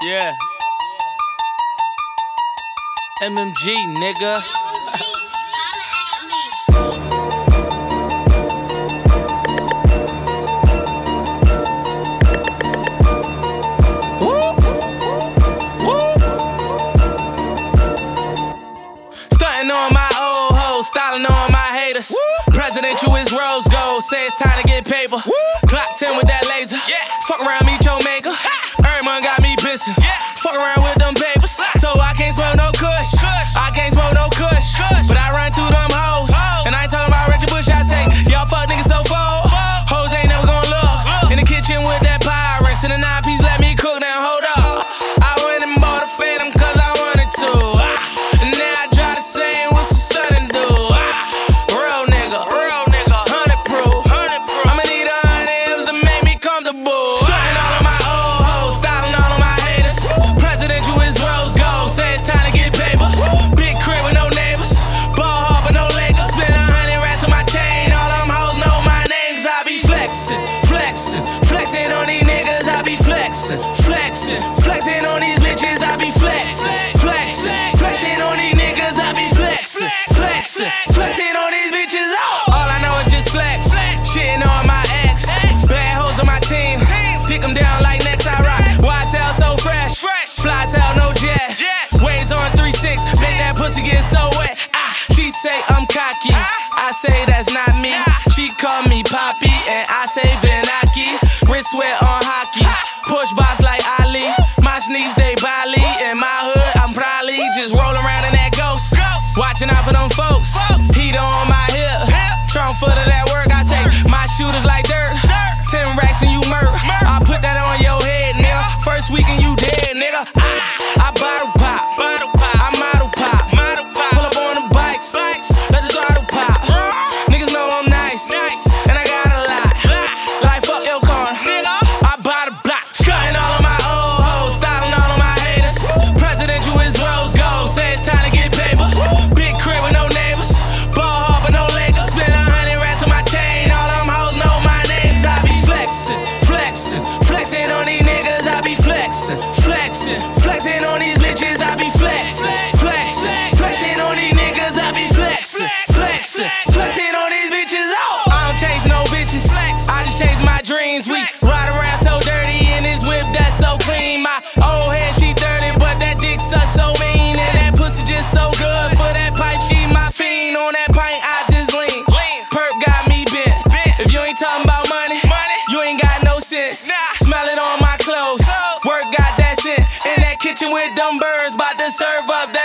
Yeah. MMG, nigga. Stunting on my old hoes, styling on my haters. Presidential is rose gold, say it's time to get paper. Clock 10 with that laser. Fuck around, meet your maker. Everyone got me pissing. Fuck around with them papers. So I can't smoke no kush. I can't smoke no kush. But I run through them hoes. And I ain't talking about Reggie Bush. I say, y'all fuck niggas so full. Hoes ain't never gonna look. In the kitchen with that Pyrex and the 9-piece, let me cook. Now hold up. I went and bought a Phantom cause I wanted to. And now I try the same with some stunning dude. Real nigga, 100 proof. I'ma need 100 M's to make me comfortable. Stunting all of my old hoes, styling all of my haters. Presidential is rose gold, say it's time to get paper. Big crib with no neighbors, ball hard but no Lakers. Spend 100 racks on my chain, all them hoes know my names. I be flexing on these niggas. I be flexing on these bitches. I be flexing on these niggas. I be flexing on these bitches. All I know is just flex. Shitting on my ex. Bad hoes on my team. Dick them down like next I rock. YSL so fresh. Fly hell, no jet. Waves on 3-6. Make that pussy get so wet. She say I'm cocky. I say that's not me. She call me Poppy and I say Venaki. Wrist sweat on hockey. Push box like Ali. My sneaks they Bali. In my hood I'm probably just rolling around in that ghost. Watching out for them folks. Heat on my hip. Trump foot of that work. I say my shooters like dirt. 10 racks and you murk. I put that on your head, nigga. First week and you dead, nigga. I bottle pop. I model pop. Pull up on the bikes. Let the throttle pop. Niggas know I'm nice. And I got a lot. Like fuck your corner. I buy the block. Cutting all of my old hoes. Styling all of my haters. Presidential is rose gold. Say it's time to get paper. Big crib with no neighbors. Ball hard but no Lakers. Spend 100 racks on my chain. All them hoes know my names. I be flexing on these niggas. I be flexing on these bitches. I be flexing on these niggas. I be flexing on these bitches. I don't chase no bitches. I just chase my dreams. We ride around so dirty in this whip that's so clean. My old head she 30, but that dick sucks so mean. And that pussy just so good. For that pipe she my fiend. On that pint I just lean. Perp got me bent. If you ain't talking about money, you ain't got no sense. Smell it on my clothes. Work got that scent. In that kitchen with them birds, bout to serve up that